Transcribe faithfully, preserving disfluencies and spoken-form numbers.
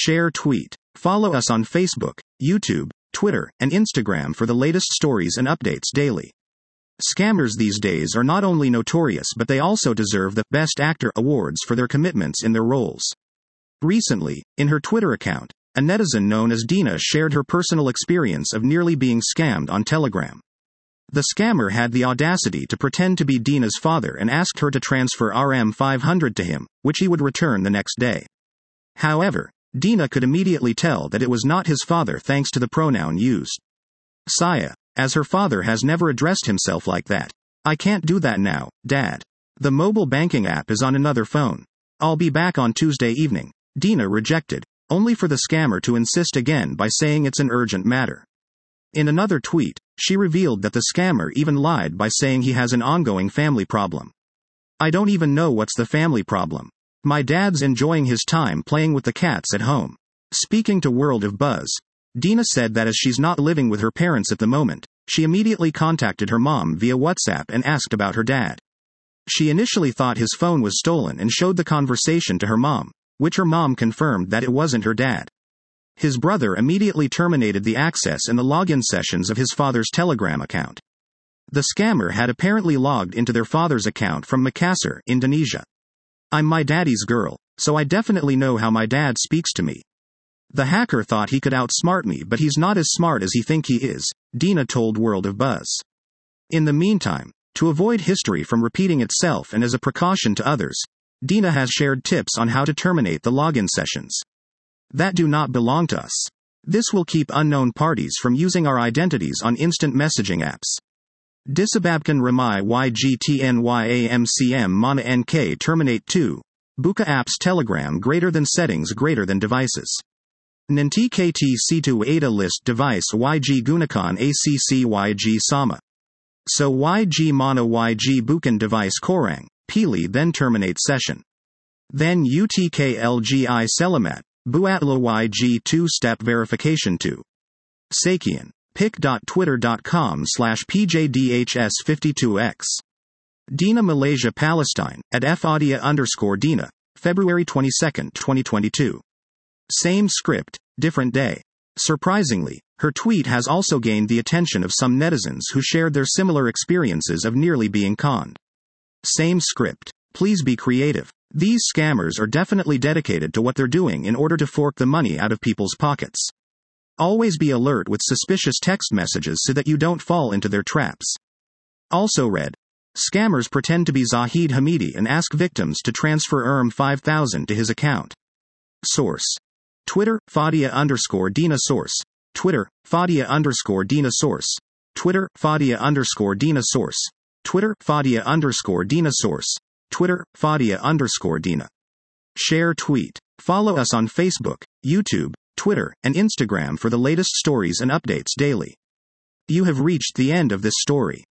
Share tweet. Follow us on Facebook, YouTube, Twitter, and Instagram for the latest stories and updates daily. Scammers these days are not only notorious but they also deserve the Best Actor awards for their commitments in their roles. Recently, in her Twitter account, a netizen known as Dina shared her personal experience of nearly being scammed on Telegram. The scammer had the audacity to pretend to be Dina's father and asked her to transfer R M five hundred to him, which he would return the next day. However, Dina could immediately tell that it was not his father thanks to the pronoun used. Saya, as her father has never addressed himself like that. I can't do that now, Dad. The mobile banking app is on another phone. I'll be back on Tuesday evening. Dina rejected, only for the scammer to insist again by saying it's an urgent matter. In another tweet, she revealed that the scammer even lied by saying he has an ongoing family problem. I don't even know what's the family problem. My dad's enjoying his time playing with the cats at home. Speaking to World of Buzz, Dina said that as she's not living with her parents at the moment, she immediately contacted her mom via WhatsApp and asked about her dad. She initially thought his phone was stolen and showed the conversation to her mom, which her mom confirmed that it wasn't her dad. His brother immediately terminated the access and the login sessions of his father's Telegram account. The scammer had apparently logged into their father's account from Makassar, Indonesia. I'm my daddy's girl, so I definitely know how my dad speaks to me. The hacker thought he could outsmart me, but he's not as smart as he think he is, Dina told World of Buzz. In the meantime, to avoid history from repeating itself and as a precaution to others, Dina has shared tips on how to terminate the login sessions that do not belong to us. This will keep unknown parties from using our identities on instant messaging apps. Disababkan Ramai Ygtnyamcm Mana N K Terminate two. Buka apps Telegram greater than settings greater than devices. Nanti K T C two Ada list device Y G Gunakan A C C Y G Sama. So Y G Mana Y G Bukan device Korang, Pili then terminate session. Then U T K L G I Selamat, Buatla Y G two-step verification to. Sakian, pic.twitter.com slash pjdhs52x. Dina Malaysia Palestine, at Fadia underscore Dina, February twenty-second, twenty twenty-two. Same script, different day. Surprisingly, her tweet has also gained the attention of some netizens who shared their similar experiences of nearly being conned. Same script. Please be creative. These scammers are definitely dedicated to what they're doing in order to fork the money out of people's pockets. Always be alert with suspicious text messages so that you don't fall into their traps. Also read. Scammers pretend to be Zahid Hamidi and ask victims to transfer R M five thousand to his account. Source. Twitter, Fadia underscore Dina Source. Twitter, Fadia underscore Dina Source. Twitter, Fadia underscore Dina Source. Twitter, Fadia underscore Dina Source. Twitter, Fadia underscore Dina. Share tweet. Follow us on Facebook, YouTube, Twitter, and Instagram for the latest stories and updates daily. You have reached the end of this story.